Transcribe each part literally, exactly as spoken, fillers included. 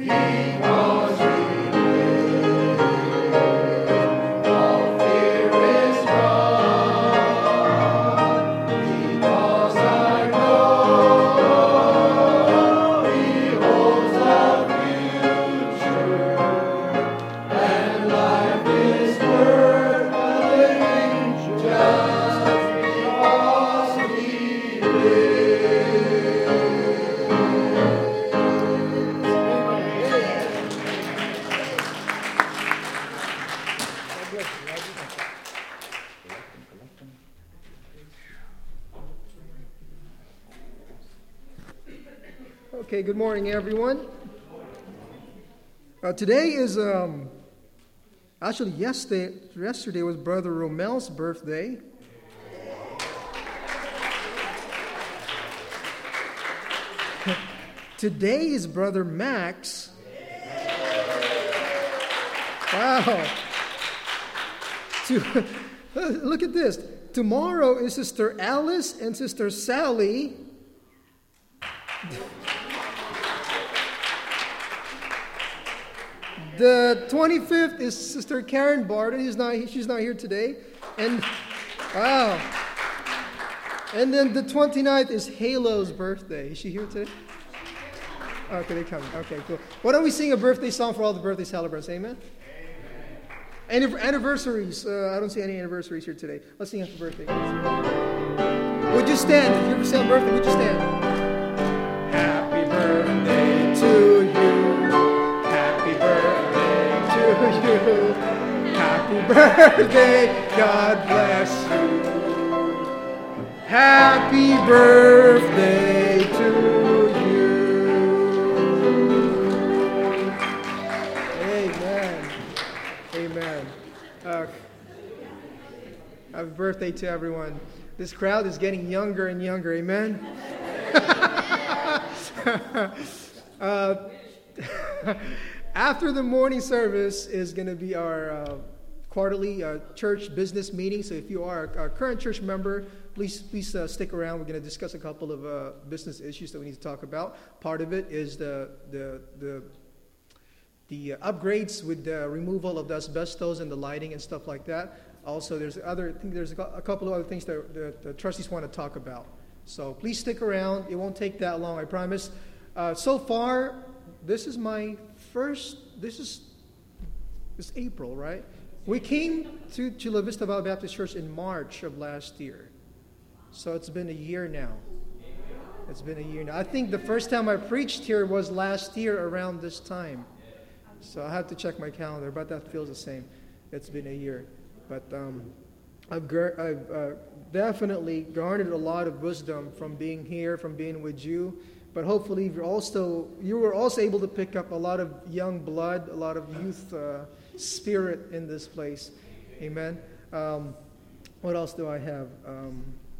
Okay, good morning, everyone. Uh, today is, um, actually, yesterday, yesterday was Brother Romel's birthday. Today is Brother Max. Wow. To, look at this. Tomorrow is Sister Alice and Sister Sally. The twenty-fifth is Sister Karen Barton. He's not, she's not here today. And, wow. And then the twenty-ninth is Halo's birthday. Is she here today? Okay, they're coming. Okay, cool. Why don't we sing a birthday song for all the birthday celebrants? Amen? Amen. Anniv- anniversaries. Uh, I don't see any anniversaries here today. Let's sing happy birthday. Would you stand? If you ever say birthday, would you stand? Happy birthday to you. Happy birthday to you. Happy birthday. God bless you. Happy birthday to you. Amen. Amen. Uh, happy birthday to everyone. This crowd is getting younger and younger. Amen. uh, After the morning service is going to be our uh, quarterly uh, church business meeting. So if you are a, a current church member, please please uh, stick around. We're going to discuss a couple of uh, business issues that we need to talk about. Part of it is the the the the uh, upgrades with the removal of the asbestos and the lighting and stuff like that. Also, there's other I think there's a couple of other things that the, the trustees want to talk about. So please stick around. It won't take that long, I promise. Uh, so far, this is my first, this is, this is April, right? We came to Chula Vista Valley Baptist Church in March of last year. So it's been a year now. It's been a year now. I think the first time I preached here was last year around this time. So I have to check my calendar, but that feels the same. It's been a year. But um, I've, gar- I've uh, definitely garnered a lot of wisdom from being here, from being with you. But hopefully you're also, you were also able to pick up a lot of young blood, a lot of youth uh, spirit in this place. Amen. Um, what else do I have? Um,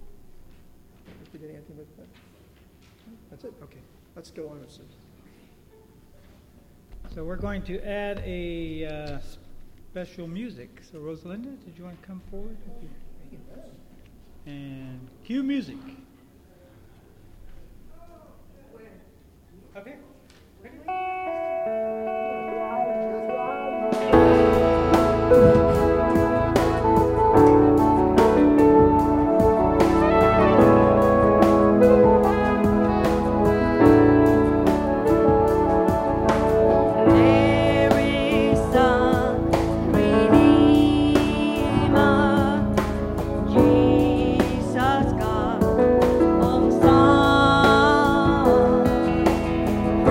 That's it? Okay. Let's go on. So we're going to add a uh, special music. So Rosalinda, did you want to come forward? And cue music. Okay. Ready? Jesus God, on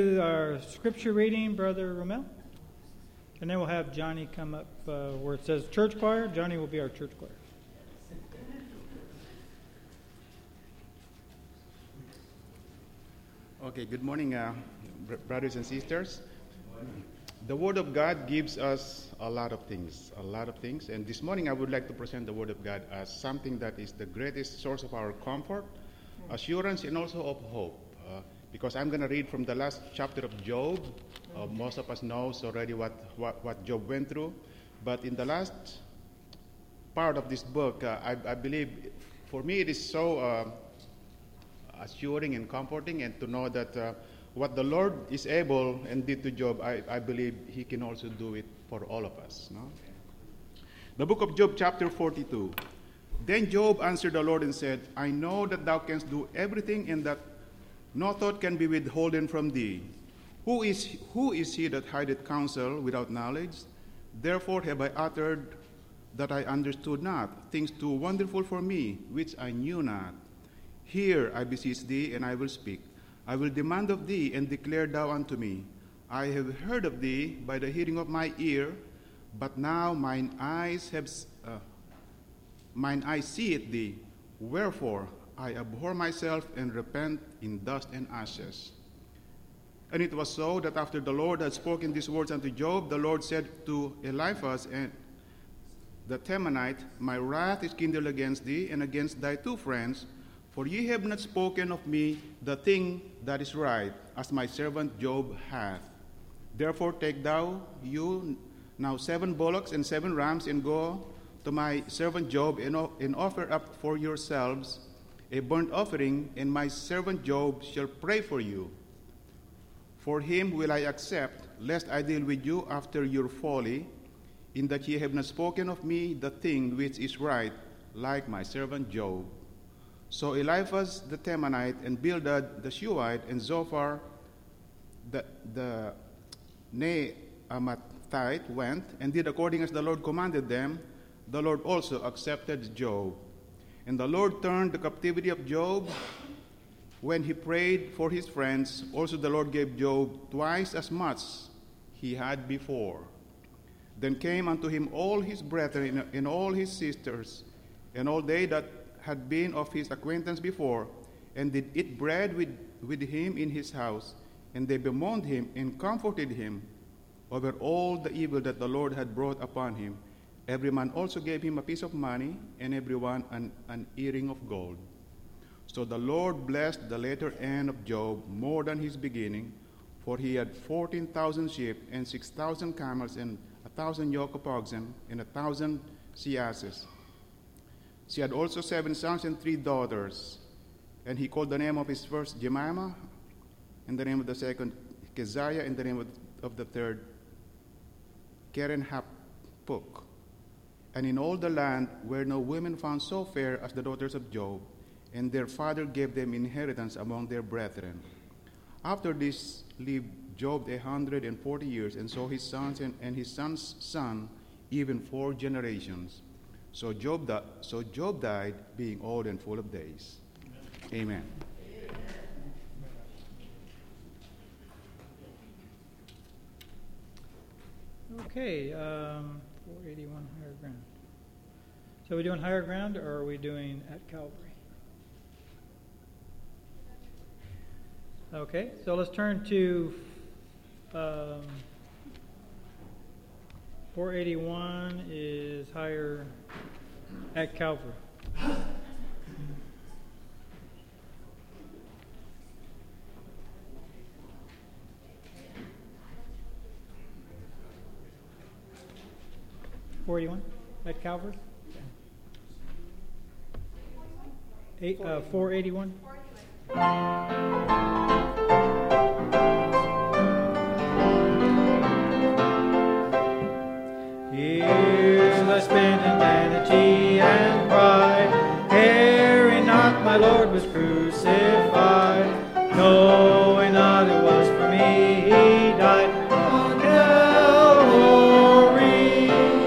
do our scripture reading, Brother Romel. And then we'll have Johnny come up uh, where it says church choir. Johnny will be our church choir. Okay, good morning, uh, br- brothers and sisters. The Word of God gives us a lot of things, a lot of things. And this morning I would like to present the Word of God as something that is the greatest source of our comfort, assurance, and also of hope. Uh, because I'm going to read from the last chapter of Job. Uh, most of us knows already what, what, what Job went through. But in the last part of this book, uh, I, I believe, for me, it is so uh, assuring and comforting, and to know that uh, what the Lord is able and did to Job, I, I believe he can also do it for all of us. No? The book of Job, chapter forty-two. Then Job answered the Lord and said, I know that thou canst do everything, and that no thought can be withholden from thee. Who is, who is he that hideth counsel without knowledge? Therefore have I uttered that I understood not, things too wonderful for me, which I knew not. Hear, I beseech thee, and I will speak. I will demand of thee, and declare thou unto me. I have heard of thee by the hearing of my ear, but now mine eyes have uh, mine eyes seeth thee. Wherefore I abhor myself and repent in dust and ashes. And it was so that after the Lord had spoken these words unto Job, the Lord said to Eliphaz and the Temanite, My wrath is kindled against thee and against thy two friends, for ye have not spoken of me the thing that is right, as my servant Job hath. Therefore take thou you now seven bullocks and seven rams, and go to my servant Job, and, and offer up for yourselves a burnt offering, and my servant Job shall pray for you. For him will I accept, lest I deal with you after your folly, in that ye have not spoken of me the thing which is right, like my servant Job. So Eliphaz the Temanite, and Bildad the Shuhite, and Zophar the, the Naamathite went, and did according as the Lord commanded them. The Lord also accepted Job. And the Lord turned the captivity of Job when he prayed for his friends. Also the Lord gave Job twice as much he had before. Then came unto him all his brethren and all his sisters, and all they that had been of his acquaintance before, and did eat bread with, with him in his house. And they bemoaned him and comforted him over all the evil that the Lord had brought upon him. Every man also gave him a piece of money, and every one an, an earring of gold. So the Lord blessed the latter end of Job more than his beginning, for he had fourteen thousand sheep, and six thousand camels, and a thousand yoke of oxen, and a thousand she asses. She had also seven sons and three daughters. And he called the name of his first Jemimah, and the name of the second Keziah, and the name of, of the third Keren-happuch. And in all the land were no women found so fair as the daughters of Job, and their father gave them inheritance among their brethren. After this lived Job a hundred and forty years, and saw his sons and, and his son's son, even four generations. So Job, di- so Job died, being old and full of days. Amen. Amen. Okay, um, four eighty-one higher ground. So are we doing higher ground, or are we doing at Calvary? Okay, so let's turn to um, four eighty-one is higher at Calvary. four eighty-one at Calvary? Eight, uh, four eighty-one? Years I spent in vanity and pride, caring not my Lord was crucified, knowing not it was for me he died on Calvary.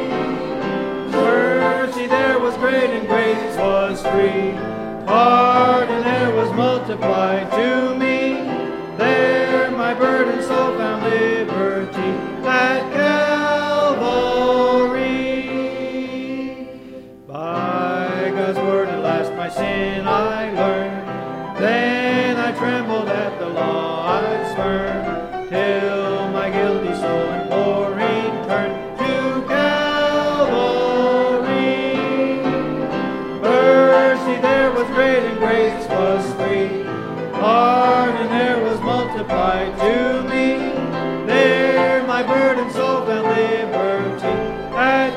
Mercy there was great and grace was free, pardon there was multiplied to me. burdened soul found liberty at Calvary. By God's word at last my sin I learned. Then I trembled at the law I'd spurned, till my guilty soul imploring turned to Calvary. Mercy there was great and grace was free. Pardon there was multiplied to me. There my burdened soul found liberty at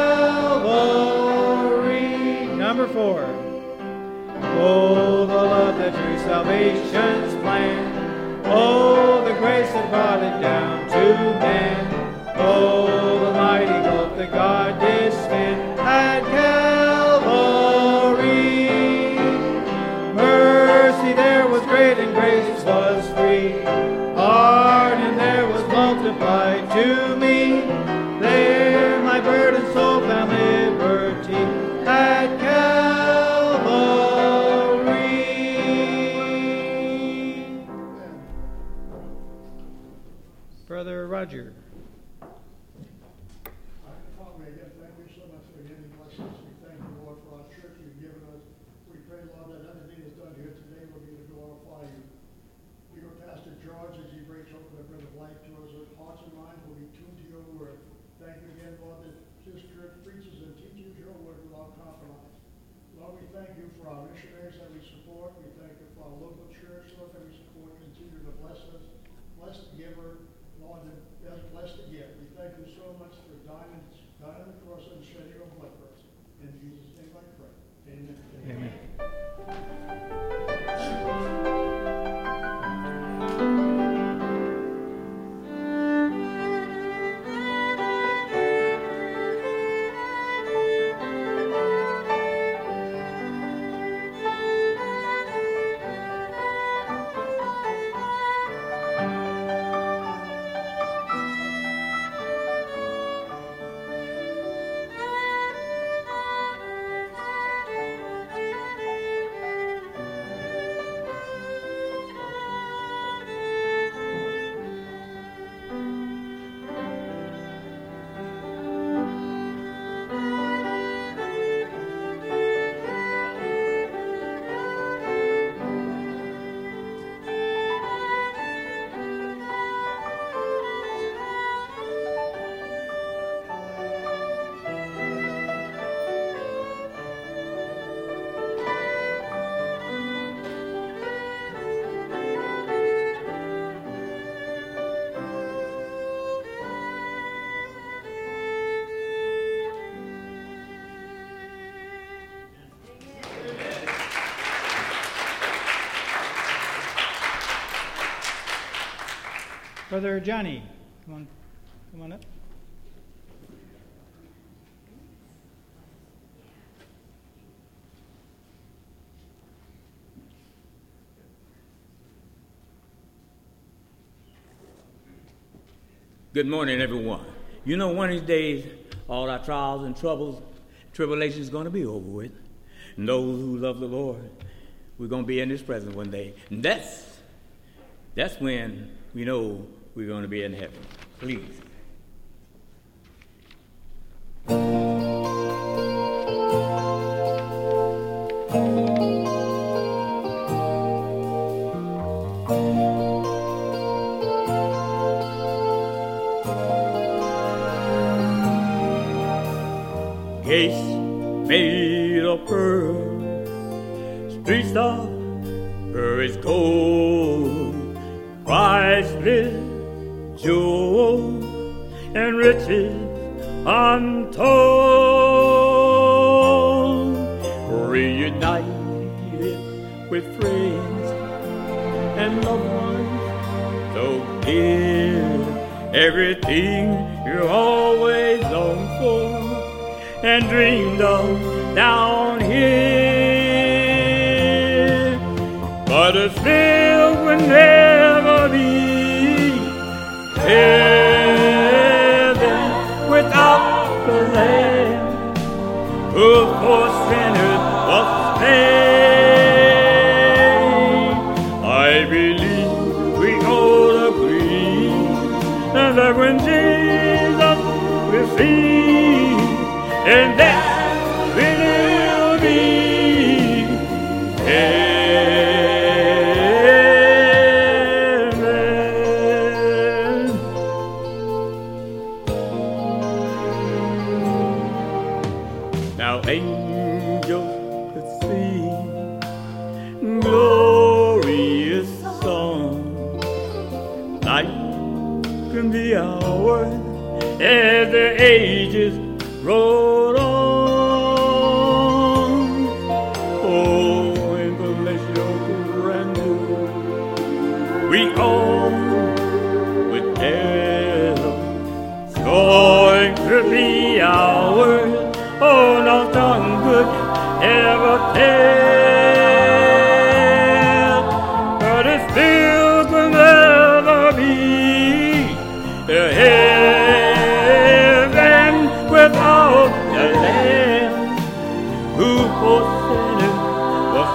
Calvary. Number four. Oh, the love that drew salvation's plan. Oh, the grace that brought it down to man. Oh, the mighty gulf that God did spend at Calvary. Mercy there was great and grace was free. Pardon there was multiplied to me. There my burdened soul found liberty at Calvary. Brother Roger. Father, again, thank you so much for giving blessings. We thank you, Lord, for our church you've given us. We pray, Lord, that everything that's done here today will be to glorify you. We go Pastor George as he breaks open the bread of life to us. Our hearts and minds will be tuned to your word. Thank you again, Lord, that this church preaches and teaches your word without compromise. Lord, we thank you for our missionaries that we support. We thank you for our local church, Lord, that we support. Continue to bless us. Bless the giver. Lord, that bless the gift. We thank you so much for dying, dying on the cross and shedding your blood for us. In Jesus' name I pray. Amen. Amen. Brother Johnny, come on, come on up. Good morning, everyone. You know, one of these days, all our trials and troubles, tribulations is going to be over with. And those who love the Lord, we're going to be in His presence one day. And that's, that's when we know we're going to be in heaven. Please. Gates made of pearl, streets of purest gold, priceless jewels and riches untold, reunited with friends and loved ones, so give everything you always longed for and dreamed of down here, but it still will never be heaven without the Lamb who for sinners was slain. I believe we all agree And that when Jesus will see, and that will be. Amen. Now angels could sing glorious songs, night can be ours as the ages roll on. Oh, in celestial grandeur, we all with heaven going to be ours. Oh, no tongue could ever tell, but it still could never be the heaven without the Lamb who for sinners was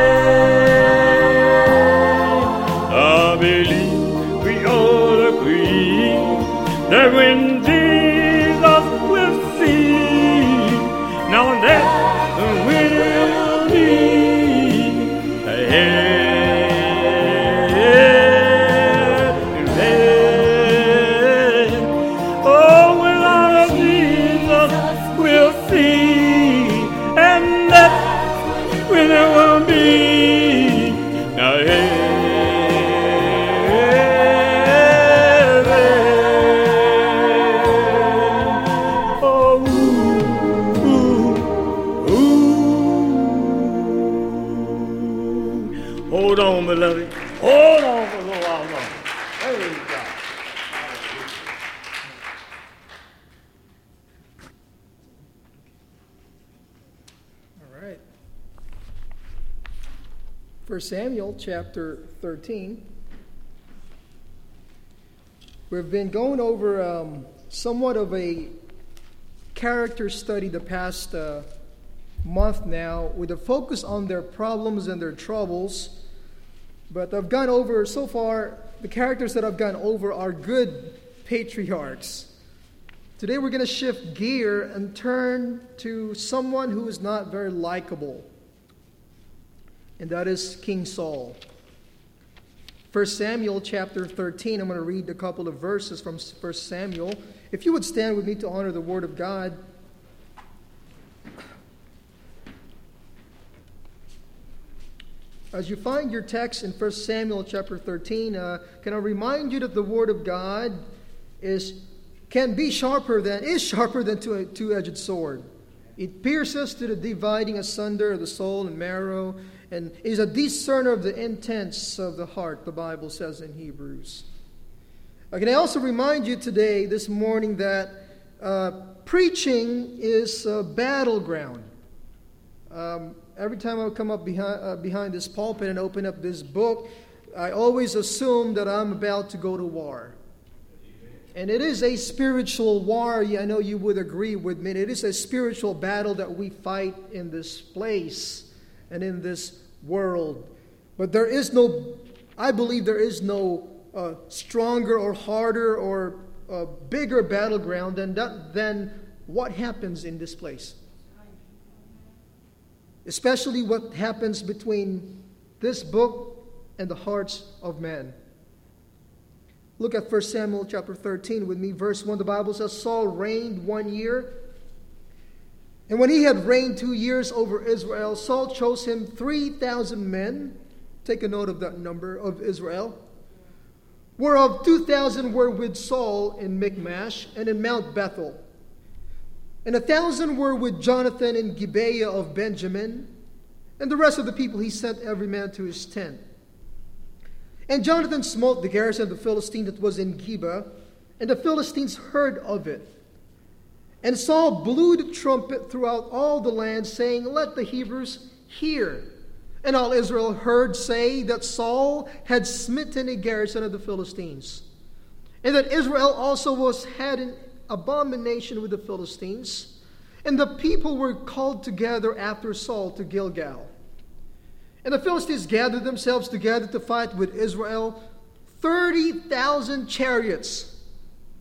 slain. I believe we all agree that when Jesus will see, now that will be ahead. Oh, when our Jesus will see, and that when it will be ahead. Hold on, beloved. Hold on for a little while longer. Praise God. All right. First Samuel chapter thirteen. We've been going over um, somewhat of a character study the past uh, month now, with a focus on their problems and their troubles. But I've gone over, so far, the characters that I've gone over are good patriarchs. Today we're going to shift gear and turn to someone who is not very likable, and that is King Saul. First Samuel chapter thirteen, I'm going to read a couple of verses from First Samuel. If you would stand with me to honor the Word of God. As you find your text in First Samuel chapter thirteen, uh, can I remind you that the Word of God is can be sharper than is sharper than a two-edged sword. It pierces to the dividing asunder of the soul and marrow, and is a discerner of the intents of the heart, the Bible says in Hebrews. Uh, can I also remind you today, this morning, that uh, preaching is a battleground. Um, Every time I come up behind, uh, behind this pulpit and open up this book, I always assume that I'm about to go to war. And it is a spiritual war. I know you would agree with me. It is a spiritual battle that we fight in this place and in this world. But there is no, I believe there is no uh, stronger or harder or uh, bigger battleground than that, than what happens in this place. Especially what happens between this book and the hearts of men. Look at First Samuel chapter thirteen with me, verse one. The Bible says, Saul reigned one year. And when he had reigned two years over Israel, Saul chose him three thousand men. Take a note of that number of Israel. Whereof two thousand were with Saul in Michmash and in Mount Bethel. And a thousand were with Jonathan in Gibeah of Benjamin. And the rest of the people he sent every man to his tent. And Jonathan smote the garrison of the Philistines that was in Geba. And the Philistines heard of it. And Saul blew the trumpet throughout all the land, saying, Let the Hebrews hear. And all Israel heard say that Saul had smitten a garrison of the Philistines. And that Israel also was had an abomination with the Philistines, and the people were called together after Saul to Gilgal. And the Philistines gathered themselves together to fight with Israel, thirty thousand chariots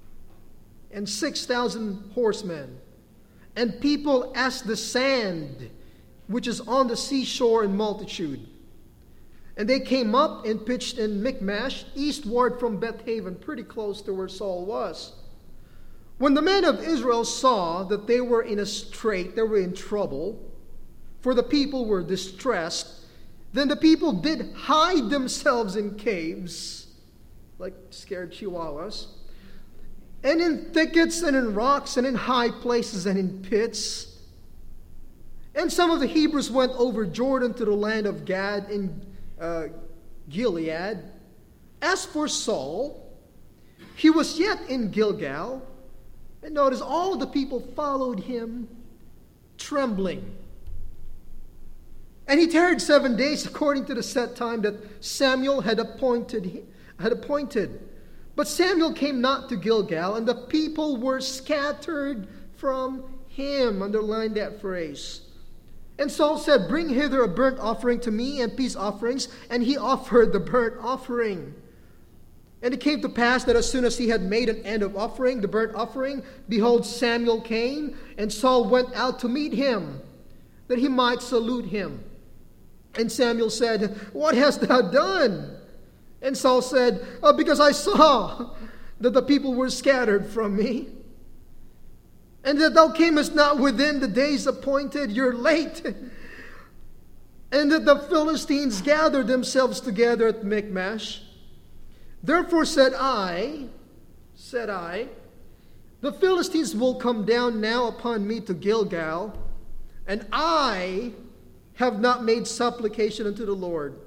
and six thousand horsemen. And people as the sand, which is on the seashore in multitude. And they came up and pitched in Michmash, eastward from Bethaven, pretty close to where Saul was. When the men of Israel saw that they were in a strait, they were in trouble, for the people were distressed, then the people did hide themselves in caves, like scared chihuahuas, and in thickets and in rocks and in high places and in pits. And some of the Hebrews went over Jordan to the land of Gad and uh, Gilead. As for Saul, he was yet in Gilgal. And notice all the people followed him trembling. And he tarried seven days according to the set time that Samuel had appointed. Had appointed. But Samuel came not to Gilgal, and the people were scattered from him. Underline that phrase. And Saul said, bring hither a burnt offering to me and peace offerings. And he offered the burnt offering. And it came to pass that as soon as he had made an end of offering, the burnt offering, behold, Samuel came, and Saul went out to meet him, that he might salute him. And Samuel said, what hast thou done? And Saul said, oh, because I saw that the people were scattered from me, and that thou camest not within the days appointed, you're late. And that the Philistines gathered themselves together at Michmash. Therefore said I, said I, the Philistines will come down now upon me to Gilgal, and I have not made supplication unto the Lord.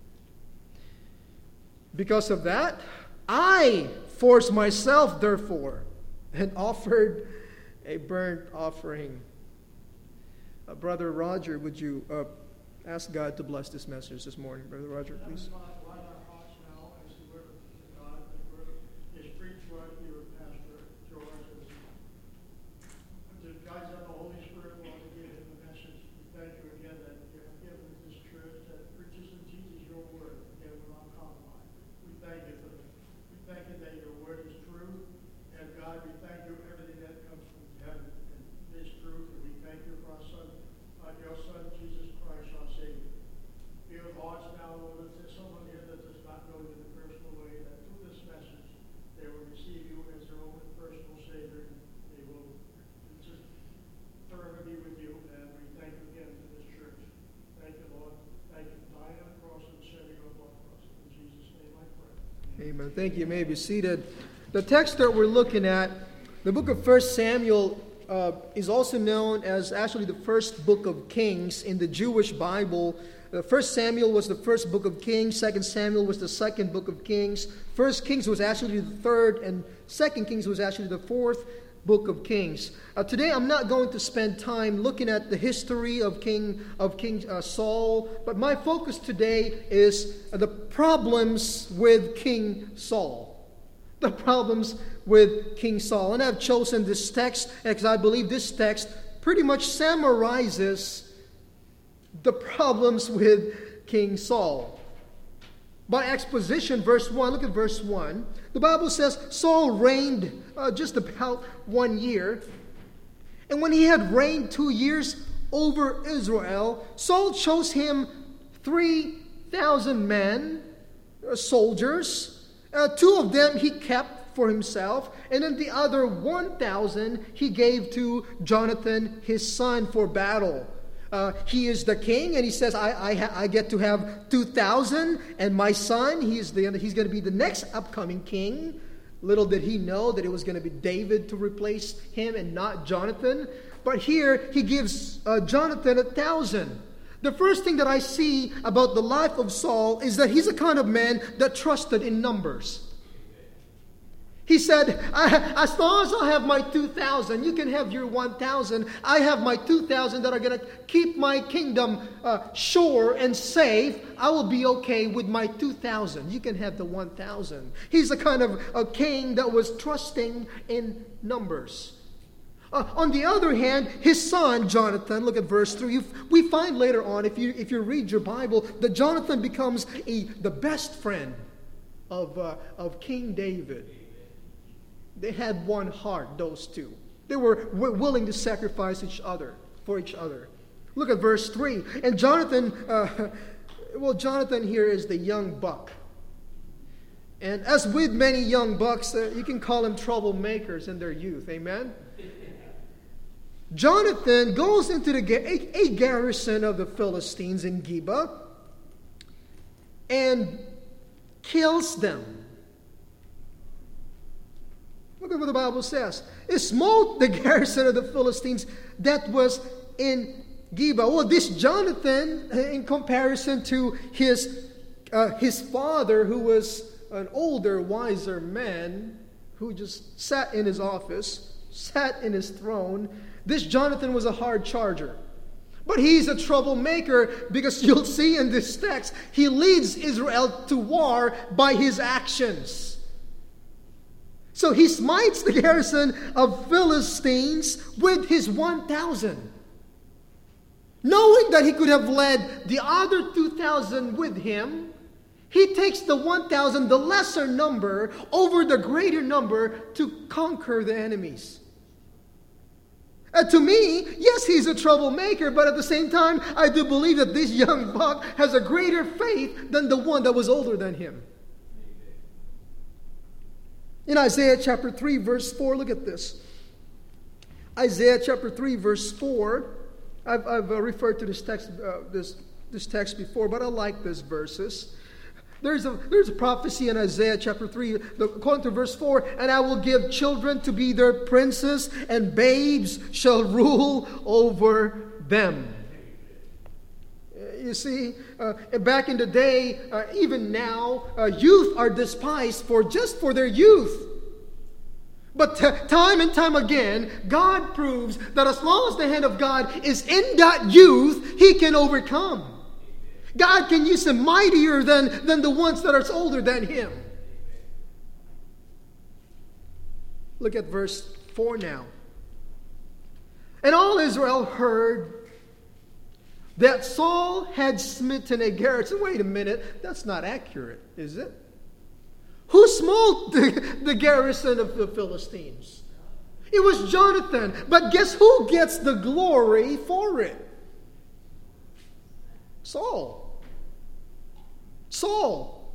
Because of that, I forced myself, therefore, and offered a burnt offering. Uh, Brother Roger, would you uh, ask God to bless this message this morning? Brother Roger, please. Amen. Thank you. You may be seated. The text that we're looking at, the book of First Samuel, uh, is also known as actually the first book of Kings in the Jewish Bible. Uh, First Samuel was the first book of Kings. Second Samuel was the second book of Kings. First Kings was actually the third, and Second Kings was actually the fourth book of Kings. Uh, today, I'm not going to spend time looking at the history of King of King uh, Saul, but my focus today is uh, the problems with King Saul. The problems with King Saul. And I've chosen this text because I believe this text pretty much summarizes the problems with King Saul. By exposition, verse one, look at verse one. The Bible says Saul reigned uh, just about one year. And when he had reigned two years over Israel, Saul chose him three thousand men, uh, soldiers. Uh, two of them he kept for himself. And then the other one thousand he gave to Jonathan, his son, for battle. Uh, he is the king, and he says, I I, ha- I get to have two thousand, and my son, he's, the, he's going to be the next upcoming king. Little did he know that it was going to be David to replace him and not Jonathan. But here, he gives uh, Jonathan a thousand. The first thing that I see about the life of Saul is that he's a kind of man that trusted in numbers. He said, as long as I have my two thousand, you can have your one thousand. I have my two thousand that are going to keep my kingdom uh, sure and safe. I will be okay with my two thousand. You can have the one thousand. He's a kind of a king that was trusting in numbers. Uh, on the other hand, his son, Jonathan, look at verse three. We find later on, if you if you read your Bible, that Jonathan becomes a, the best friend of, uh, of King David. They had one heart, those two. They were w- willing to sacrifice each other for each other. Look at verse three. And Jonathan, uh, well, Jonathan here is the young buck. And as with many young bucks, uh, you can call them troublemakers in their youth. Amen? Jonathan goes into the ga- a, a garrison of the Philistines in Geba and kills them. Look at what the Bible says. It smote the garrison of the Philistines that was in Geba. Well, this Jonathan, in comparison to his uh, his father, who was an older, wiser man, who just sat in his office, sat in his throne, this Jonathan was a hard charger. But he's a troublemaker because you'll see in this text, he leads Israel to war by his actions. So he smites the garrison of Philistines with his one thousand. Knowing that he could have led the other two thousand with him, he takes the one thousand, the lesser number, over the greater number to conquer the enemies. And to me, yes, he's a troublemaker, but at the same time, I do believe that this young buck has a greater faith than the one that was older than him. In Isaiah chapter three, verse four, look at this. Isaiah chapter three, verse four. I've, I've uh, referred to this text, uh, this, this text before, but I like these verses. There's a, there's a prophecy in Isaiah chapter three, according to verse four, and I will give children to be their princes, and babes shall rule over them. You see, uh, back in the day, uh, even now, uh, youth are despised for just for their youth. But t- time and time again, God proves that as long as the hand of God is in that youth, He can overcome. God can use him mightier than, than the ones that are older than him. Look at verse four now. And all Israel heard that Saul had smitten a garrison. Wait a minute, that's not accurate, is it? Who smote the, the garrison of the Philistines? It was Jonathan. But guess who gets the glory for it? Saul. Saul.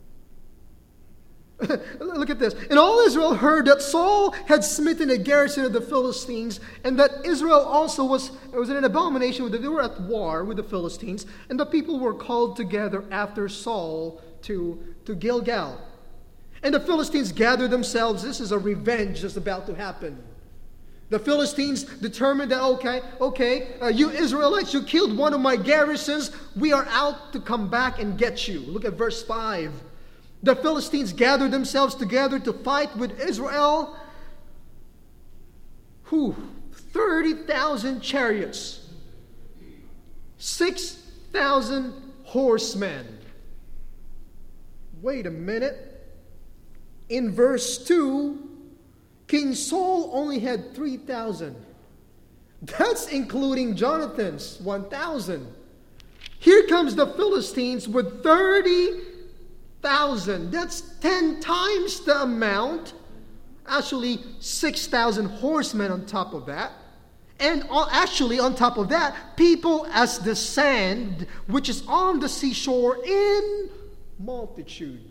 Look at this. And all Israel heard that Saul had smitten a garrison of the Philistines, and that Israel also was, it was an abomination, that they were at war with the Philistines, and the people were called together after Saul to, to Gilgal. And the Philistines gathered themselves. This is a revenge that's about to happen. The Philistines determined that, okay, okay, uh, you Israelites, you killed one of my garrisons. We are out to come back and get you. Look at verse five. The Philistines gathered themselves together to fight with Israel. Who? thirty thousand chariots. six thousand horsemen. Wait a minute. In verse two, King Saul only had three thousand. That's including Jonathan's one thousand. Here comes the Philistines with thirty thousand. That's ten times the amount. Actually, six thousand horsemen on top of that. And actually, on top of that, people as the sand, which is on the seashore in multitude.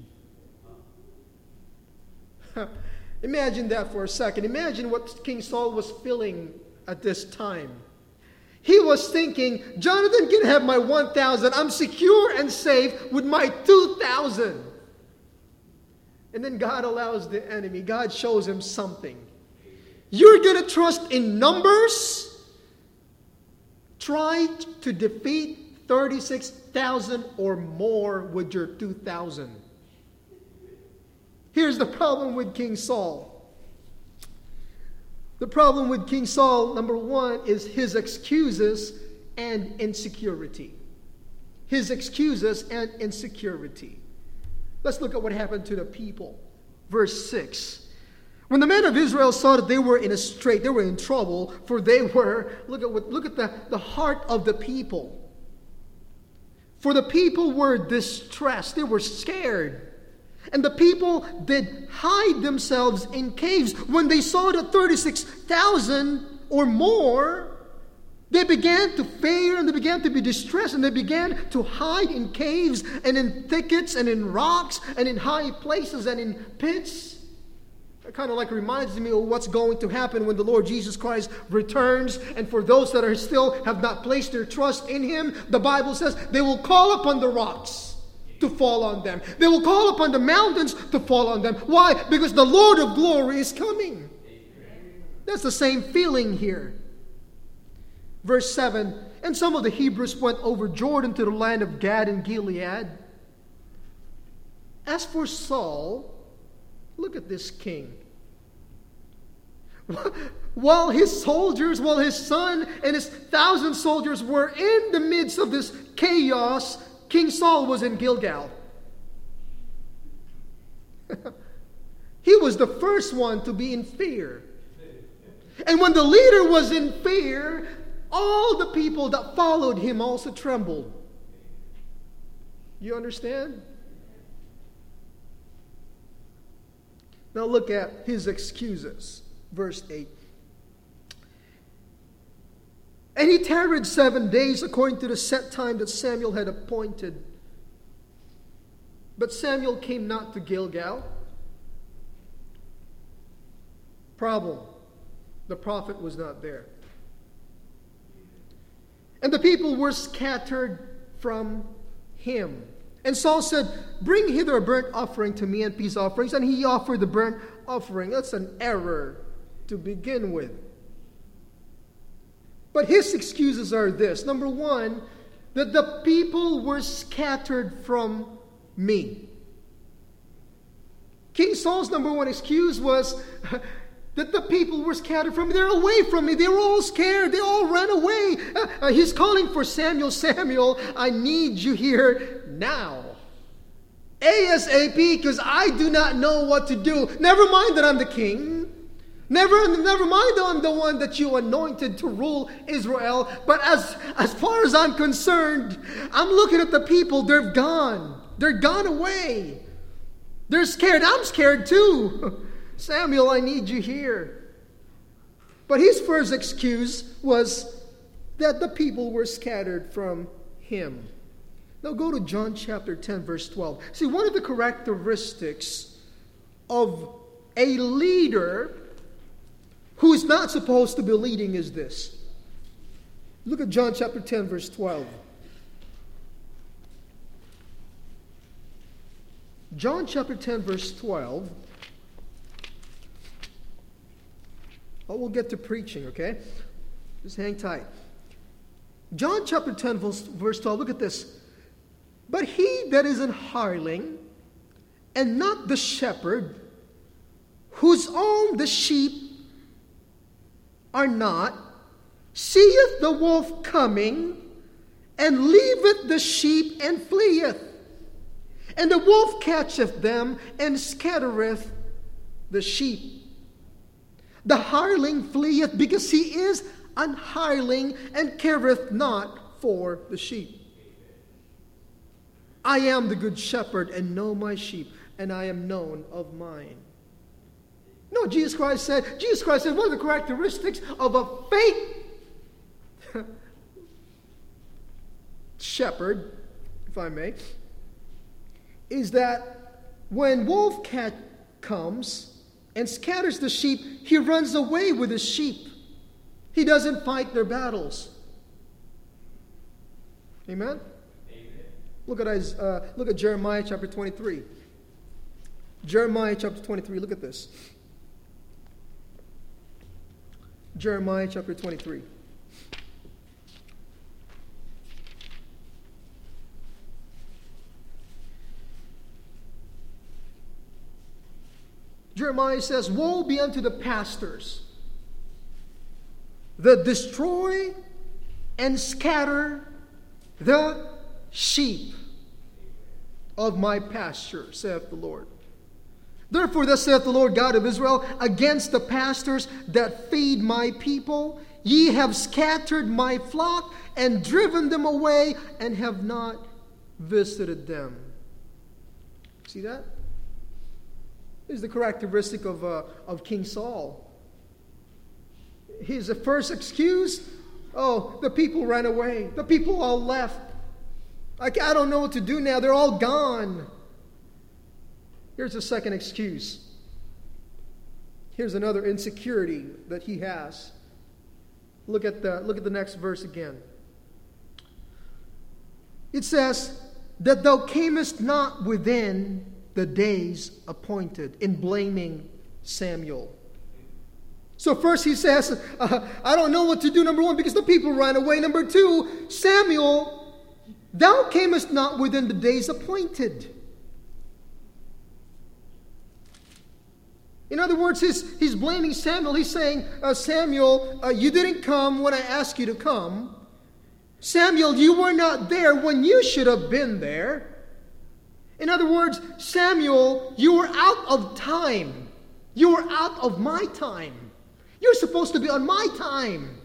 Imagine that for a second. Imagine what King Saul was feeling at this time. He was thinking, Jonathan can have my one thousand. I'm secure and safe with my two thousand. And then God allows the enemy. God shows him something. You're going to trust in numbers? Try to defeat thirty-six thousand or more with your two thousand. Here's the problem with King Saul. The problem with King Saul, number one, is his excuses and insecurity. His excuses and insecurity. Let's look at what happened to the people. Verse six. When the men of Israel saw that they were in a strait, they were in trouble, for they were, look at what, look at the, the heart of the people. For the people were distressed. They were scared. And the people did hide themselves in caves. When they saw the thirty-six thousand or more, they began to fear and they began to be distressed, and they began to hide in caves and in thickets and in rocks and in high places and in pits. It kind of like reminds me of what's going to happen when the Lord Jesus Christ returns. And for those that are still have not placed their trust in Him, the Bible says they will call upon the rocks to fall on them. They will call upon the mountains to fall on them. Why? Because the Lord of glory is coming. That's the same feeling here. Verse seven, and some of the Hebrews went over Jordan to the land of Gad and Gilead. As for Saul, look at this king. While his soldiers, while his son and his thousand soldiers were in the midst of this chaos, King Saul was in Gilgal. He was the first one to be in fear. And when the leader was in fear, all the people that followed him also trembled. You understand? Now look at his excuses. Verse eight. And he tarried seven days according to the set time that Samuel had appointed. But Samuel came not to Gilgal. Problem. The prophet was not there. And the people were scattered from him. And Saul said, bring hither a burnt offering to me and peace offerings. And he offered the burnt offering. That's an error to begin with. But his excuses are this. Number one, that the people were scattered from me. King Saul's number one excuse was that the people were scattered from me. They're away from me. They were all scared. They all ran away. Uh, uh, he's calling for Samuel. Samuel, I need you here now. ASAP, because I do not know what to do. Never mind that I'm the king. Never, never mind that I'm the one that you anointed to rule Israel. But as, as far as I'm concerned, I'm looking at the people. They're gone. They're gone away. They're scared. I'm scared too. Samuel, I need you here. But his first excuse was that the people were scattered from him. Now go to John chapter ten, verse twelve. See, one of the characteristics of a leader who is not supposed to be leading is this. Look at John chapter ten, verse twelve. John chapter ten, verse twelve. Oh, we'll get to preaching, okay? Just hang tight. John chapter ten, verse twelve, look at this. But he that is an hireling, and not the shepherd, whose own the sheep are not, seeth the wolf coming, and leaveth the sheep, and fleeth. And the wolf catcheth them, and scattereth the sheep. The hireling fleeth, because he is an hireling, and careth not for the sheep. I am the good shepherd, and know my sheep, and I am known of mine. No, Jesus Christ said, Jesus Christ said, one of the characteristics of a fake shepherd, if I may, is that when wolf cat comes and scatters the sheep, he runs away with his sheep. He doesn't fight their battles. Amen? Amen. Look at uh, look at Jeremiah chapter twenty-three. Jeremiah chapter twenty-three, look at this. Jeremiah chapter twenty-three. Jeremiah says, woe be unto the pastors that destroy and scatter the sheep of my pasture, saith the Lord. Therefore, thus saith the Lord God of Israel, against the pastors that feed my people, ye have scattered my flock and driven them away and have not visited them. See that? This is the characteristic of, uh, of King Saul. His first excuse, oh, the people ran away. The people all left. Like, I don't know what to do now. They're all gone. Here's the second excuse. Here's another insecurity that he has. Look at the, look at the next verse again. It says, that thou camest not within the days appointed, in blaming Samuel. So first he says, uh, I don't know what to do, number one, because the people ran away. Number two, Samuel, thou camest not within the days appointed. In other words, he's, he's blaming Samuel. He's saying, uh, Samuel, uh, you didn't come when I asked you to come. Samuel, you were not there when you should have been there. In other words, Samuel, you were out of time. You were out of my time. You're supposed to be on my time.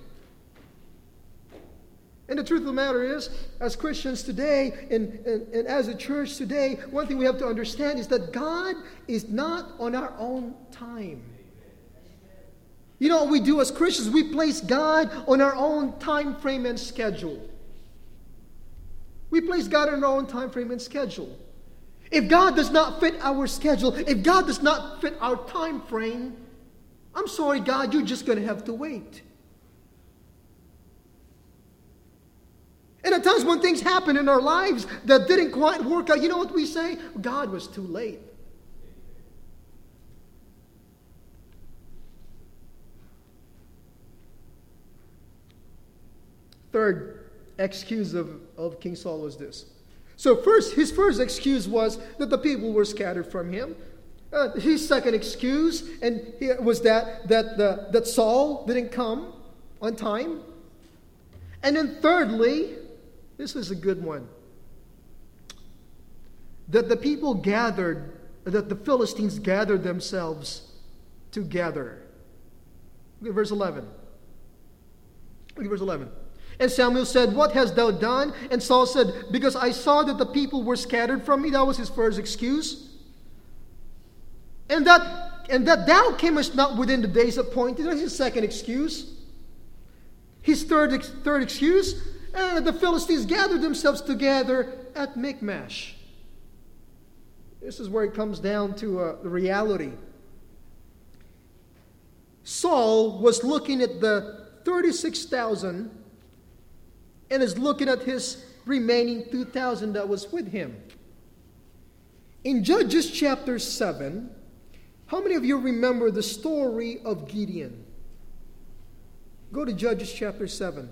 And the truth of the matter is, as Christians today and, and, and as a church today, one thing we have to understand is that God is not on our own time. You know what we do as Christians? We place God on our own time frame and schedule. We place God on our own time frame and schedule. If God does not fit our schedule, if God does not fit our time frame, I'm sorry, God, you're just going to have to wait. And at times when things happen in our lives that didn't quite work out, you know what we say? God was too late. Third excuse of, of King Saul was this. So first, his first excuse was that the people were scattered from him. Uh, his second excuse and he, was that that the, that Saul didn't come on time. And then thirdly, this is a good one, that the people gathered, that the Philistines gathered themselves together. Look at verse eleven. Look at verse eleven. And Samuel said, what hast thou done? And Saul said, because I saw that the people were scattered from me. That was his first excuse. And that, and that thou camest not within the days appointed. That's his second excuse. His third, third excuse, and the Philistines gathered themselves together at Michmash. This is where it comes down to uh, the reality. Saul was looking at the thirty-six thousand and is looking at his remaining two thousand that was with him. In Judges chapter seven, how many of you remember the story of Gideon? Go to Judges chapter seven.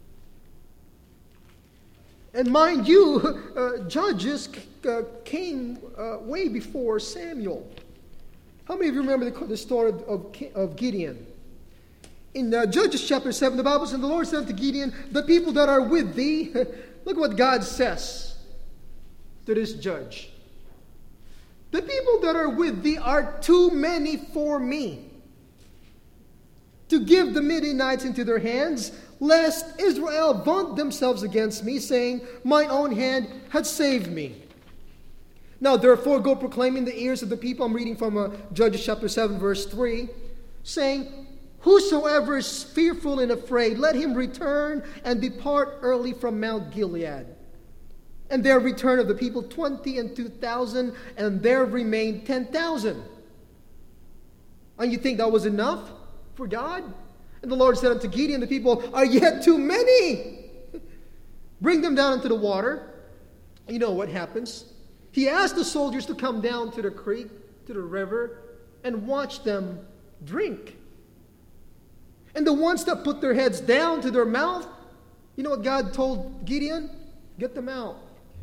And mind you, uh, Judges uh, came uh, way before Samuel. How many of you remember the, the story of, of, of Gideon? In uh, Judges chapter seven, the Bible says, the Lord said to Gideon, the people that are with thee, look what God says to this judge. The people that are with thee are too many for me to give the Midianites into their hands, lest Israel vaunt themselves against me, saying, mine own hand had saved me. Now therefore go proclaim in the ears of the people, I'm reading from uh, Judges chapter seven, verse three, saying, whosoever is fearful and afraid, let him return and depart early from Mount Gilead. And there returned of the people twenty and two thousand, and there remained ten thousand. And you think that was enough for God? And the Lord said unto Gideon, the people are yet too many. Bring them down into the water. You know what happens? He asked the soldiers to come down to the creek, to the river, and watch them drink. And the ones that put their heads down to their mouth, you know what God told Gideon? Get them out.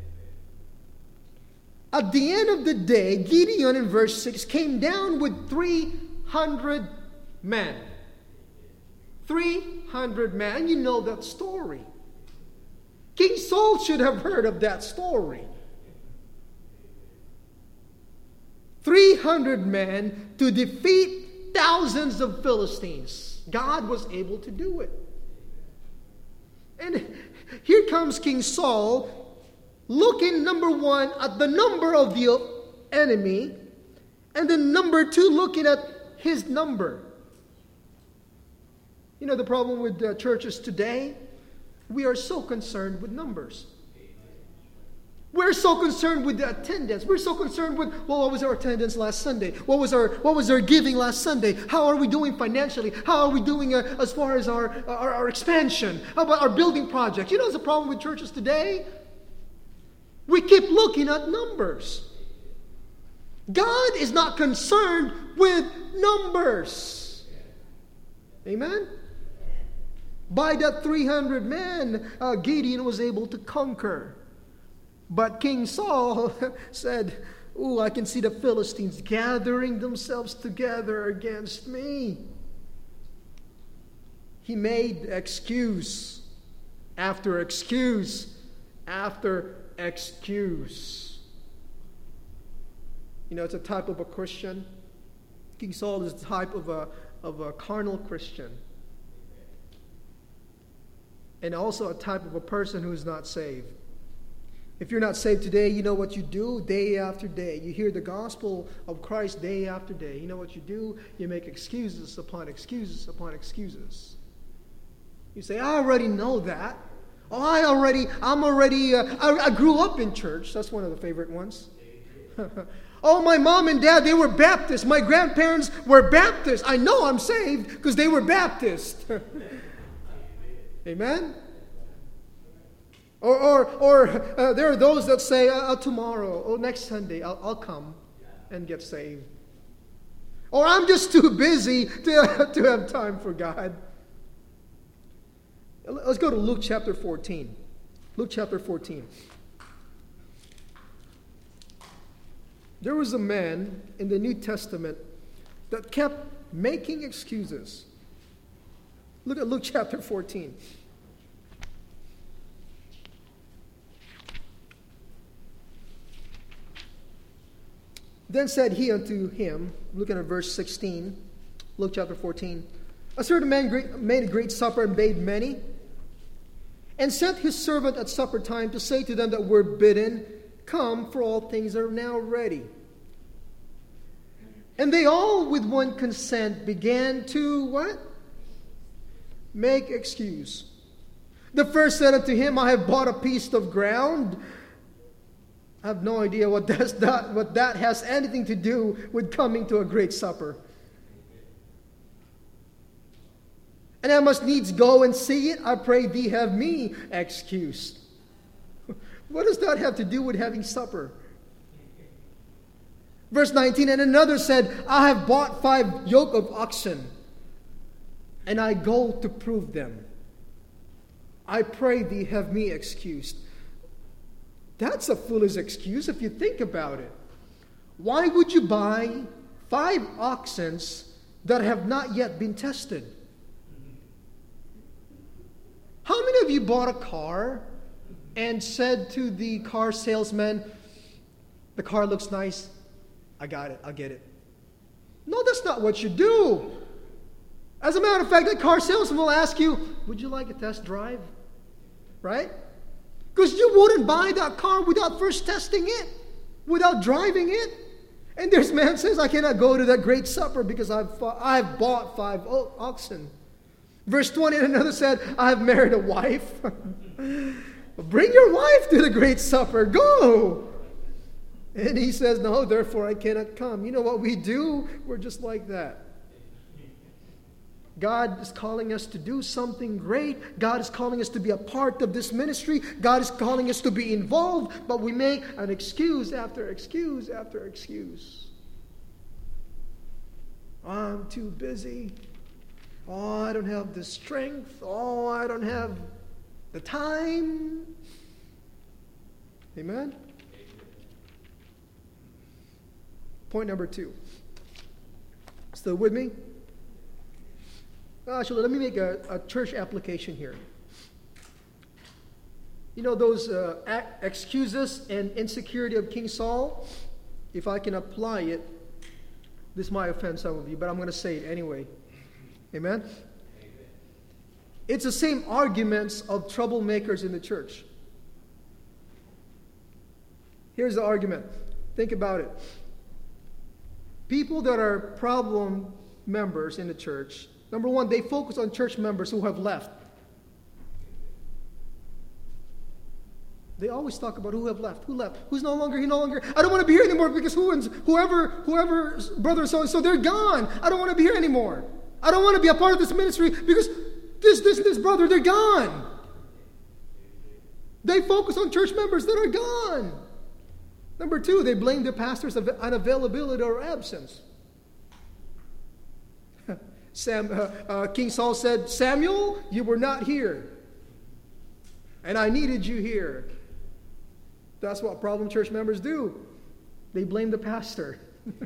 At the end of the day, Gideon in verse six came down with three hundred men. three hundred men. And you know that story. King Saul should have heard of that story. three hundred men to defeat thousands of Philistines. God was able to do it. And here comes King Saul, looking, number one, at the number of the enemy, And then number two, looking at his number. You know the problem with uh, churches today? We are so concerned with numbers. We're so concerned with the attendance. We're so concerned with, well, what was our attendance last Sunday? What was our what was our giving last Sunday? How are we doing financially? How are we doing uh, as far as our, our, our expansion? How about our building project? You know what's the problem with churches today? We keep looking at numbers. God is not concerned with numbers. Amen? By that three hundred men, uh, Gideon was able to conquer. But King Saul said, "Oh, I can see the Philistines gathering themselves together against me." He made excuse after excuse after excuse. You know, it's a type of a Christian. King Saul is the type of a, of a carnal Christian. And also a type of a person who is not saved. If you're not saved today, you know what you do day after day. You hear the gospel of Christ day after day. You know what you do? You make excuses upon excuses upon excuses. You say, I already know that. Oh, I already, I'm already, uh, I, I grew up in church. That's one of the favorite ones. Oh, my mom and dad, they were Baptists. My grandparents were Baptists. I know I'm saved because they were Baptists. Amen? Or, or, or uh, there are those that say, uh, tomorrow or next Sunday, I'll, I'll come and get saved. Or I'm just too busy to, to have time for God. Let's go to Luke chapter fourteen. Luke chapter fourteen. There was a man in the New Testament that kept making excuses. Look at Luke chapter fourteen. Then said he unto him, looking at verse sixteen, Luke chapter fourteen, a certain man great, made a great supper and bade many, and sent his servant at supper time to say to them that were bidden, come, for all things are now ready. And they all with one consent began to, what? Make excuse. The first said unto him, I have bought a piece of ground. I have no idea what, that's, that, what that has anything to do with coming to a great supper. And I must needs go and see it. I pray thee have me excused. What does that have to do with having supper? Verse nineteen, and another said, I have bought five yoke of oxen, and I go to prove them. I pray thee have me excused. That's a foolish excuse if you think about it. Why would you buy five oxen that have not yet been tested? How many of you bought a car and said to the car salesman, the car looks nice, I got it, I'll get it? No, that's not what you do. As a matter of fact, the car salesman will ask you, would you like a test drive? Right? Because you wouldn't buy that car without first testing it, without driving it. And this man says, I cannot go to that great supper because I've, I've bought five oxen. Verse twenty, and another said, I have married a wife. Bring your wife to the great supper. Go. And he says, no, therefore I cannot come. You know what we do? We're just like that. God is calling us to do something great. God is calling us to be a part of this ministry. God is calling us to be involved. But we make an excuse after excuse after excuse. I'm too busy. Oh, I don't have the strength. Oh, I don't have the time. Amen? Point number two. Still with me? Actually, let me make a, a church application here. You know those uh, excuses and insecurity of King Saul? If I can apply it, this might offend some of you, but I'm going to say it anyway. Amen? Amen? It's the same arguments of troublemakers in the church. Here's the argument. Think about it. people that are problem members in the church, number one, they focus on church members who have left. They always talk about who have left, who left, who's no longer, he no longer, I don't want to be here anymore because who, whoever, whoever, brother so-and-so, they're gone. I don't want to be here anymore. I don't want to be a part of this ministry because this, this, this brother, they're gone. They focus on church members that are gone. Number two, they blame their pastors' unavailability or absence. Sam, uh, uh, King Saul said, Samuel, you were not here. And I needed you here. That's what problem church members do. They blame the pastor.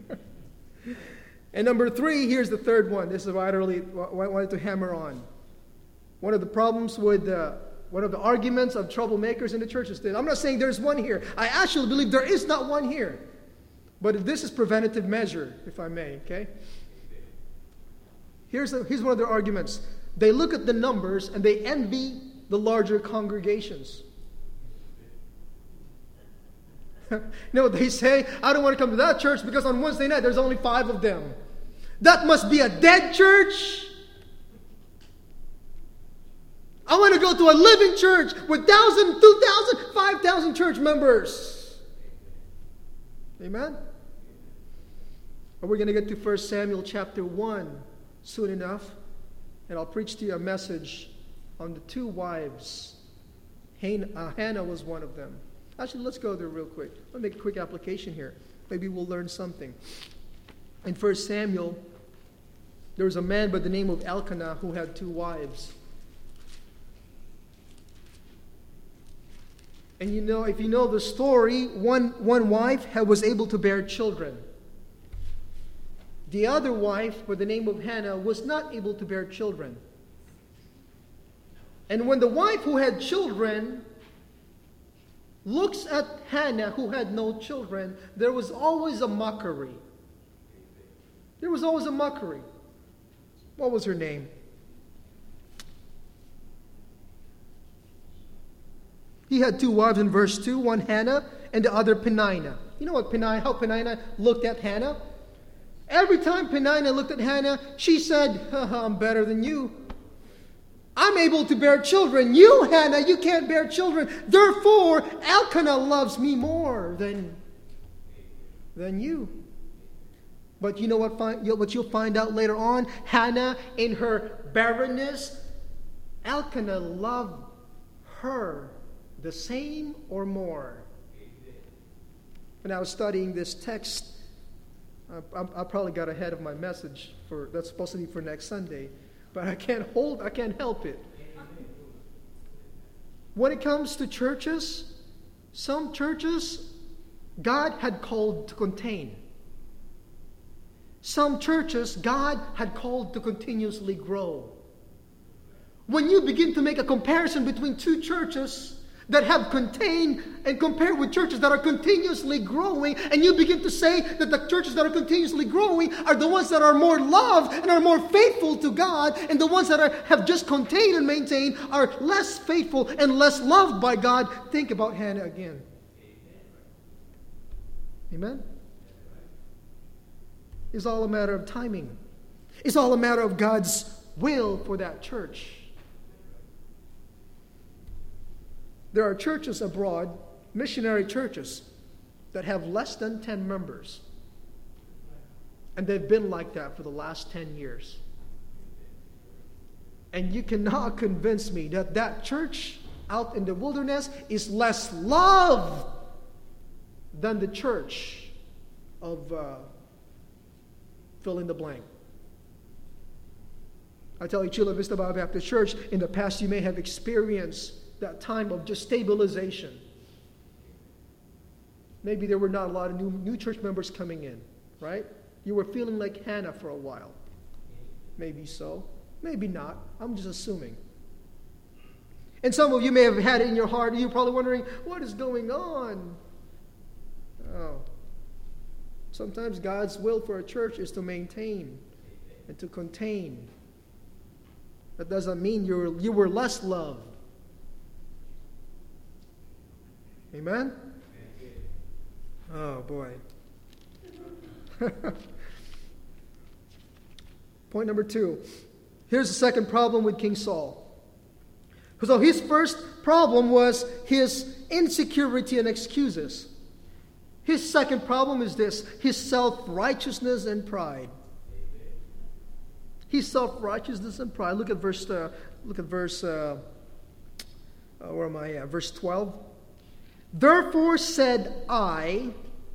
And number three, here's the third one. This is what I really wanted to hammer on. One of the problems with, uh, one of the arguments of troublemakers in the church is that I'm not saying there's one here. I actually believe there is not one here. But this is preventative measure, if I may, okay? Here's, a, here's one of their arguments. They look at the numbers and they envy the larger congregations. You know what they say? I don't want to come to that church because on Wednesday night there's only five of them. That must be a dead church. I want to go to a living church with one thousand, two thousand, five thousand church members. Amen? And we're going to get to First Samuel chapter one soon enough. And I'll preach to you a message on the two wives. Hannah was one of them. Actually, let's go there real quick. Let me make a quick application here. Maybe we'll learn something. In First Samuel, there was a man by the name of Elkanah who had two wives. And you know, if you know the story, one, one wife had, was able to bear children. The other wife, by the name of Hannah, was not able to bear children. And when the wife who had children looks at Hannah, who had no children, there was always a mockery. There was always a mockery. What was her name? He had two wives in verse two, one Hannah and the other Peninnah. You know what Peninnah, how Peninnah looked at Hannah? Every time Peninnah looked at Hannah, she said, I'm better than you. I'm able to bear children. You, Hannah, you can't bear children. Therefore, Elkanah loves me more than, than you. But you know what, find, what you'll find out later on? Hannah, in her barrenness, Elkanah loved her the same or more. When I was studying this text, I, I, I probably got ahead of my message for that's supposed to be for next Sunday. But I can't hold, I can't help it. When it comes to churches, some churches God had called to contain. Some churches God had called to continuously grow. When you begin to make a comparison between two churches that have contained and compare with churches that are continuously growing, and you begin to say that the churches that are continuously growing are the ones that are more loved and are more faithful to God, and the ones that are, have just contained and maintained are less faithful and less loved by God. Think about Hannah again. Amen? It's all a matter of timing. It's all a matter of God's will for that church. There are churches abroad, missionary churches, that have less than ten members. And they've been like that for the last ten years. And you cannot convince me that that church out in the wilderness is less loved than the church of uh, fill in the blank. I tell you, Chula Vista Bible Baptist Church, in the past you may have experienced that time of just stabilization. Maybe there were not a lot of new, new church members coming in, right? You were feeling like Hannah for a while. Maybe so. Maybe not. I'm just assuming. And some of you may have had it in your heart, and you're probably wondering, what is going on? Oh. Sometimes God's will for a church is to maintain and to contain. That doesn't mean you're, you were less loved. Amen? Oh, boy. Point number two. Here's the second problem with King Saul. So his first problem was his insecurity and excuses. His second problem is this: his self-righteousness and pride. His self-righteousness and pride. Look at verse. Uh, look at verse. Uh, uh, where am I at? Verse twelve. Therefore said I,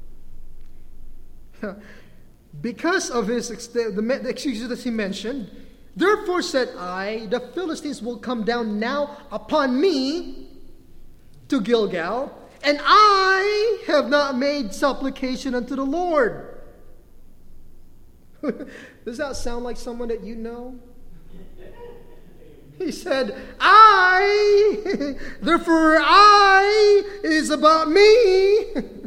because of his the, the excuses that he mentioned. Therefore said I, the Philistines will come down now upon me to Gilgal, and I have not made supplication unto the Lord. Does that sound like someone that you know? He said, I, therefore I is about me.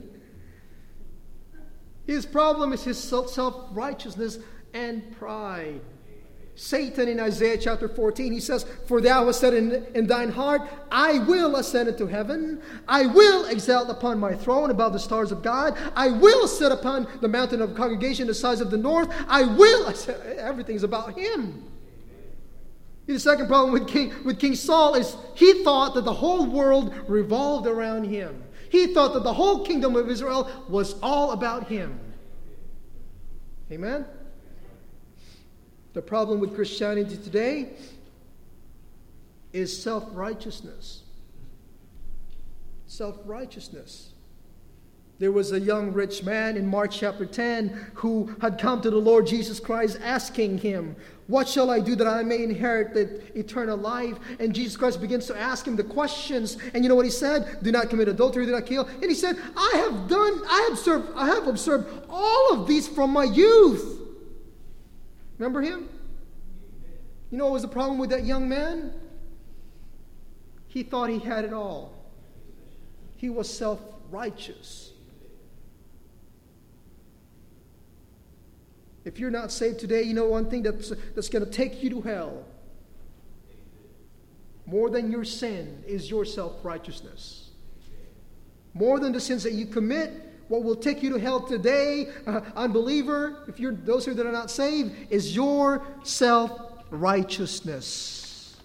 His problem is his self-righteousness and pride. Satan in Isaiah chapter fourteen, he says, for thou hast said in, in thine heart, I will ascend into heaven. I will exalt upon my throne above the stars of God. I will sit upon the mountain of congregation the sides of the north. I will, everything's about him. The second problem with King, with King Saul is he thought that the whole world revolved around him. He thought that the whole kingdom of Israel was all about him. Amen? The problem with Christianity today is self-righteousness. Self-righteousness. There was a young rich man in Mark chapter ten who had come to the Lord Jesus Christ asking him, what shall I do that I may inherit the eternal life? And Jesus Christ begins to ask him the questions. And you know what he said? Do not commit adultery, do not kill. And he said, I have done, I have served, I have observed all of these from my youth. Remember him? You know what was the problem with that young man? He thought he had it all. He was self-righteous. If you're not saved today, you know one thing that's, that's going to take you to hell. More than your sin is your self-righteousness. More than the sins that you commit, what will take you to hell today, uh, unbeliever, if you're those who that are not saved, is your self-righteousness.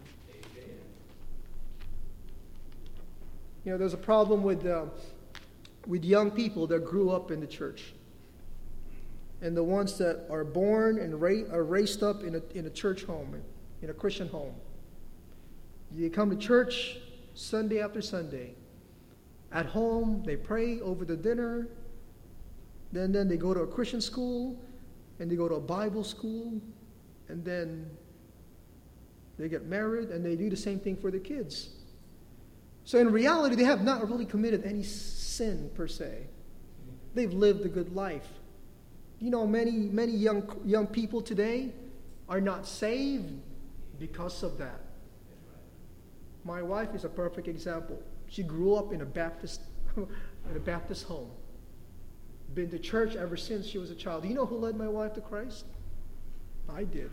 You know, there's a problem with uh, with young people that grew up in the church, and the ones that are born and ra- are raised up in a in a church home, in a Christian home. You come to church Sunday after Sunday. At home, they pray over the dinner. Then, then they go to a Christian school, and they go to a Bible school, and then they get married, and they do the same thing for their kids. So in reality, they have not really committed any sin per se. They've lived a good life. You know, many, many young, young people today are not saved because of that. My wife is a perfect example. She grew up in a Baptist in a Baptist home. Been to church ever since she was a child. Do you know who led my wife to Christ? I did.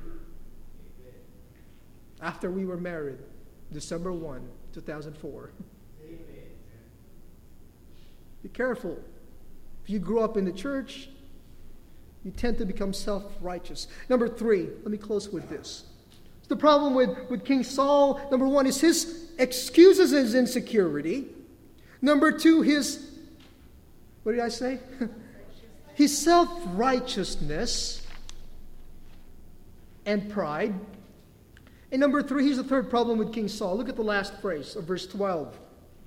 After we were married, December first, two thousand four. Be careful. If you grew up in the church, you tend to become self-righteous. Number three, let me close with this. The problem with, with King Saul, number one, is his excuses his insecurity. Number two, his, what did I say? His self-righteousness and pride. And number three, here's the third problem with King Saul. Look at the last phrase of verse twelve.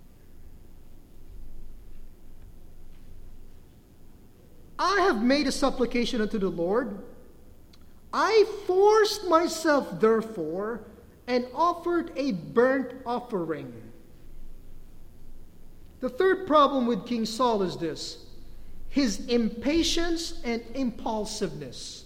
I have made a supplication unto the Lord. I forced myself, therefore, and offered a burnt offering. The third problem with King Saul is this: his impatience and impulsiveness.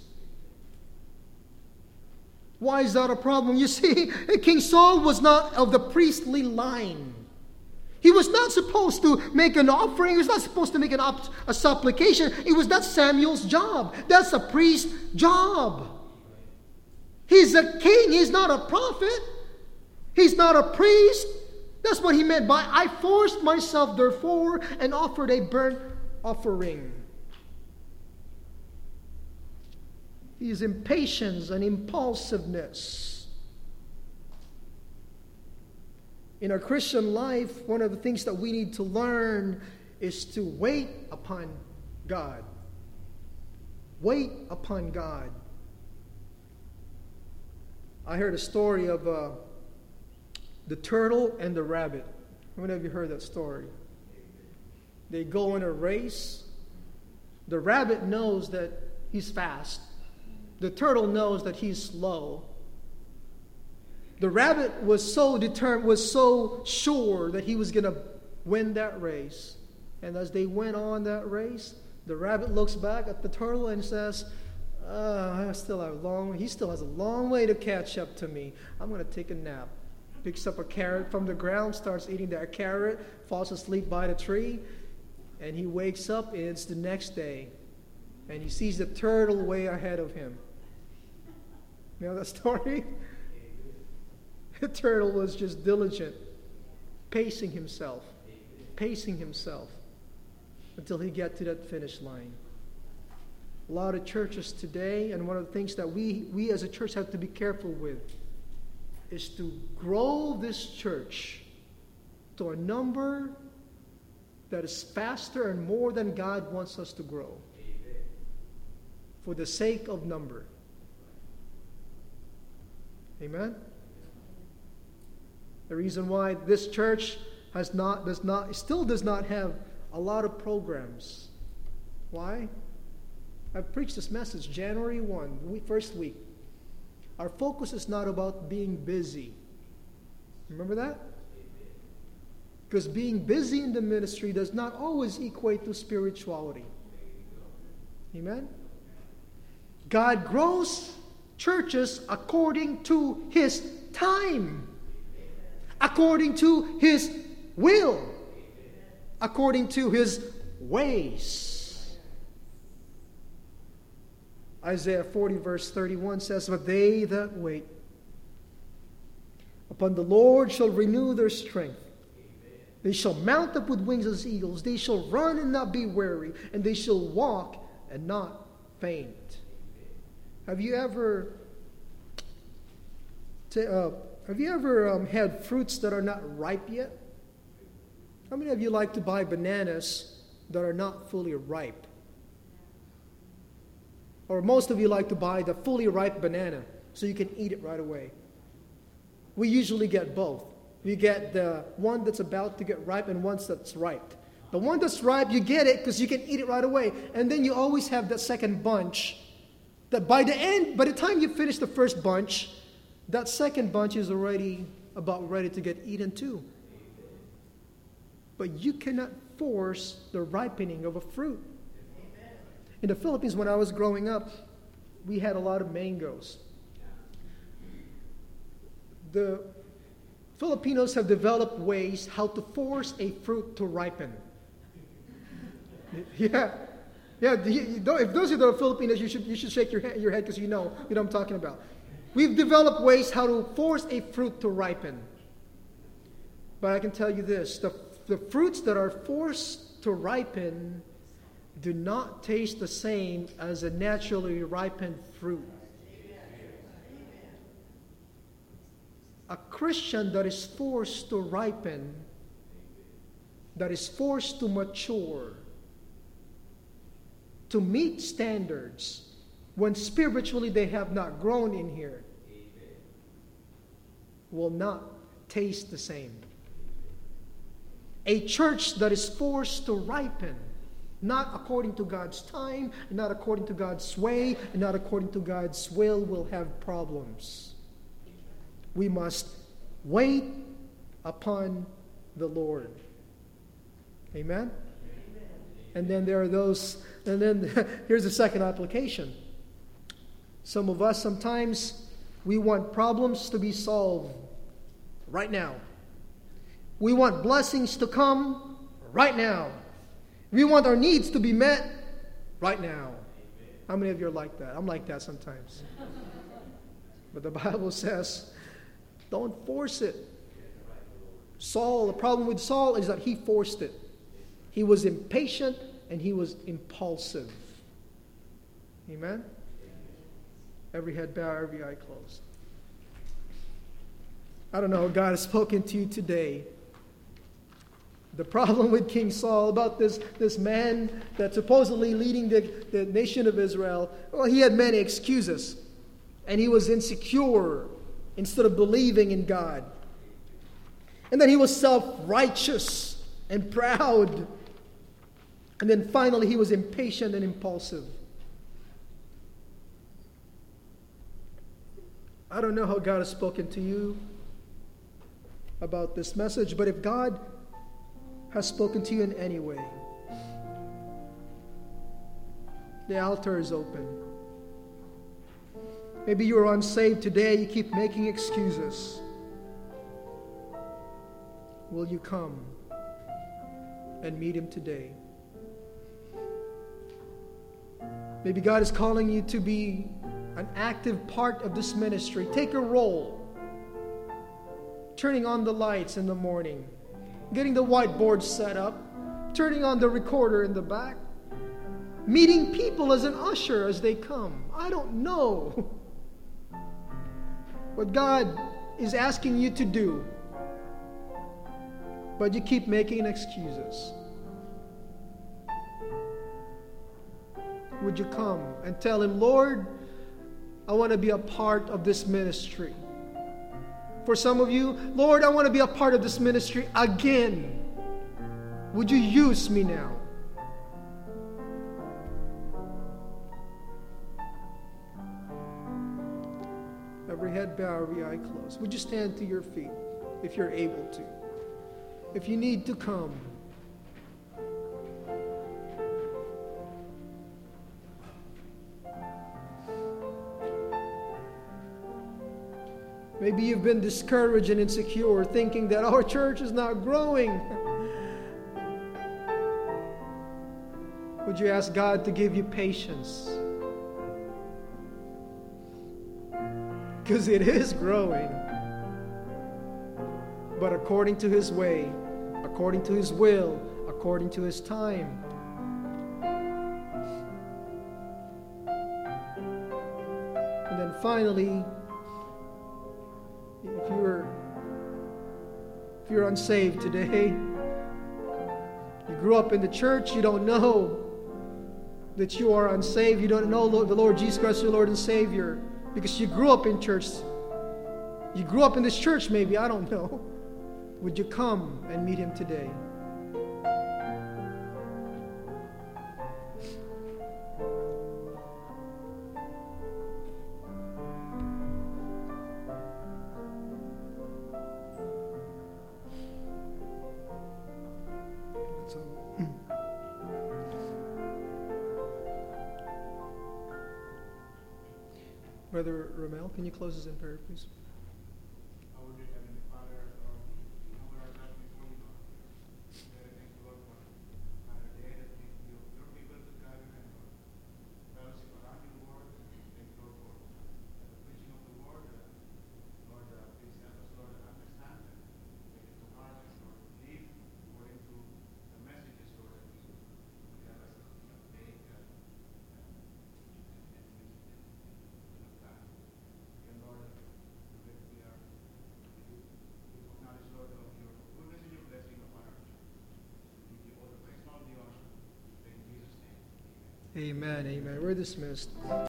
Why is that a problem? You see, King Saul was not of the priestly line. He was not supposed to make an offering. He was not supposed to make an op- a supplication. It was not Samuel's job. That's a priest's job. He's a king. He's not a prophet. He's not a priest. That's what he meant by, I forced myself, therefore, and offered a burnt offering. his impatience and impulsiveness. In our Christian life, one of the things that we need to learn is to wait upon God. Wait upon God. I heard a story of uh, the turtle and the rabbit. How many of you heard that story? They go in a race. The rabbit knows that he's fast. The turtle knows that he's slow. The rabbit was so determined, was so sure that he was going to win that race. And as they went on that race, the rabbit looks back at the turtle and says, oh, I still have a long, he still has a long way to catch up to me. I'm going to take a nap. Picks up a carrot from the ground, starts eating that carrot, falls asleep by the tree, and he wakes up and it's the next day. And he sees the turtle way ahead of him. You know that story? The turtle was just diligent, pacing himself, pacing himself until he got to that finish line. A lot of churches today, and one of the things that we, we as a church have to be careful with, is to grow this church to a number that is faster and more than God wants us to grow. For the sake of number. Amen? The reason why this church has not, does not, still does not have a lot of programs. Why? I've preached this message January first, first week. Our focus is not about being busy. Remember that? Because being busy in the ministry does not always equate to spirituality. Amen? God grows churches according to His time, according to His will, according to His ways. Isaiah forty verse thirty-one says, but they that wait upon the Lord shall renew their strength. They shall mount up with wings as eagles. They shall run and not be weary, and they shall walk and not faint. Have you ever, t- uh, have you ever um, had fruits that are not ripe yet? How many of you like to buy bananas that are not fully ripe? Or most of you like to buy the fully ripe banana so you can eat it right away. We usually get both. We get the one that's about to get ripe and one that's ripe. The one that's ripe, you get it because you can eat it right away. And then you always have that second bunch that by the end, by the time you finish the first bunch, that second bunch is already about ready to get eaten too. But you cannot force the ripening of a fruit. In the Philippines, when I was growing up, we had a lot of mangoes. The Filipinos have developed ways how to force a fruit to ripen. Yeah. Yeah, you, you don't, if those of you that are Filipinos, you should, you should shake your, head, your head because you know, you know what I'm talking about. We've developed ways how to force a fruit to ripen. But I can tell you this, the, the fruits that are forced to ripen do not taste the same as a naturally ripened fruit. A Christian that is forced to ripen, that is forced to mature, to meet standards, when spiritually they have not grown in here, will not taste the same. A church that is forced to ripen, not according to God's time, not according to God's way, and not according to God's will, will have problems. We must wait upon the Lord. Amen? And then there are those, and then here's the second application. Some of us, sometimes, we want problems to be solved right now. We want blessings to come right now. We want our needs to be met right now. How many of you are like that? I'm like that sometimes. But the Bible says, don't force it. Saul, the problem with Saul is that he forced it. He was impatient and he was impulsive. Amen? Every head bowed, every eye closed. I don't know, God has spoken to you today. The problem with King Saul about this, this man that's supposedly leading the, the nation of Israel, well, he had many excuses. And he was insecure instead of believing in God. And then he was self-righteous and proud. And then finally he was impatient and impulsive. I don't know how God has spoken to you about this message, but if God has spoken to you in any way, the altar is open. Maybe you are unsaved today, you keep making excuses. Will you come and meet Him today? Maybe God is calling you to be an active part of this ministry. Take a role. Turning on the lights in the morning, getting the whiteboard set up, turning on the recorder in the back, meeting people as an usher as they come. I don't know what God is asking you to do, but you keep making excuses. Would you come and tell Him, Lord, I want to be a part of this ministry. For some of you, Lord, I want to be a part of this ministry again. Would you use me now? Every head bowed, every eye closed. Would you stand to your feet if you're able to? If you need to come. Maybe you've been discouraged and insecure, thinking that our church is not growing. Would you ask God to give you patience? Because it is growing. But according to His way, according to His will, according to His time. And then finally, If you're, if you're unsaved today, you grew up in the church, you don't know that you are unsaved, you don't know the Lord Jesus Christ, your Lord and Savior, because you grew up in church. You grew up in this church maybe, I don't know. Would you come and meet Him today? Brother Ramel, can you close us in prayer, please? Our dear Heavenly Father, um, we humble ourselves before you, Lord. We thank you, Lord, for another day that we, you, your people to gather and Lord, fellowship around your word. Thank you, Lord, for the preaching of the word. Uh, Lord, uh, please help us, Lord, to understand and take it to heart and Lord, live according to the messages, Lord, that you have us make uh, and, and, and and Lord, that we are, we acknowledge, Lord, of your goodness and your blessing upon our church. We give you all the praise and all the honor. In Jesus' name, amen. Amen, amen. We're dismissed.